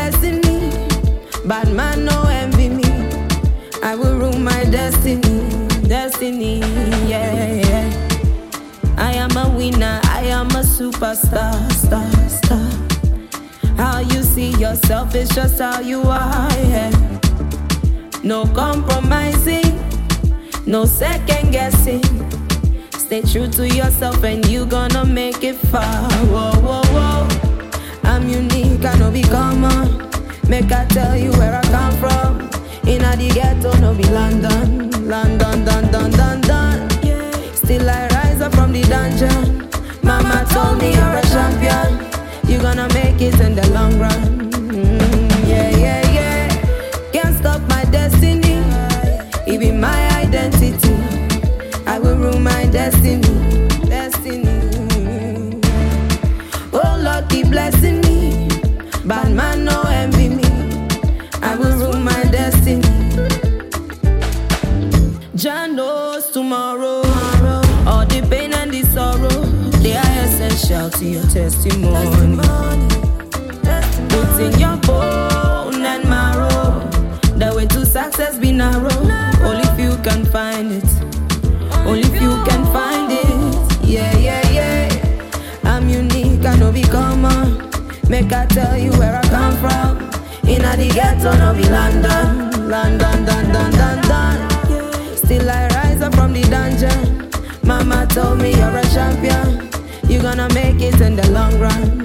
blessing me. Bad man no envy me. I will rule my destiny, destiny, yeah. I am a winner, I am a superstar, star, star. How you see yourself is just how you are, yeah. No compromising, no second guessing. Stay true to yourself and you gonna make it far. Whoa, whoa, whoa. I'm unique, I know be common. Make I tell you where I come from. Inna the ghetto, no be London, London, dun, dun, dun, dun. Still I rise up from the dungeon. Mama told me you're a champion. You gonna make it in the long run. Yeah, yeah, yeah. Can't stop my destiny. It be my identity. I will rule my destiny, destiny. Oh Lord, keep blessing me. Bad man no envy me. I will rule my destiny. Jah knows tomorrow. All the pain and the sorrow, they are essential to your testimony. Put in your bone and marrow. The way to success be narrow. Only few can find it. Only few can find it. Yeah, yeah, yeah. I'm unique, I know be common. Make I tell you where I come from. Inna the ghetto, no be London, London, dun, dun, dun, dun. Still I rise up from the dungeon. Mama told me you're a champion. You gonna make it in the long run.